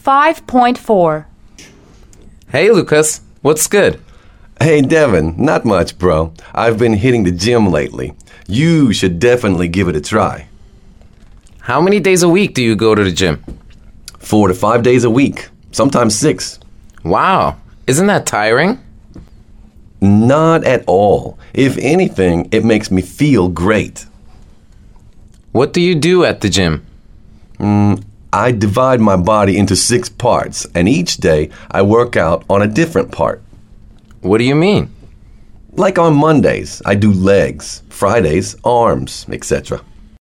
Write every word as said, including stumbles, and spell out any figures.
five point four. Hey, Lucas. What's good? Hey, Devin. Not much, bro. I've been hitting the gym lately. You should definitely give it a try. How many days a week do you go to the gym? Four to five days a week. Sometimes six. Wow. Isn't that tiring? Not at all. If anything, it makes me feel great. What do you do at the gym? Mm, I divide my body into six parts, and each day I work out on a different part. What do you mean? Like on Mondays, I do legs, Fridays, arms, et cetera.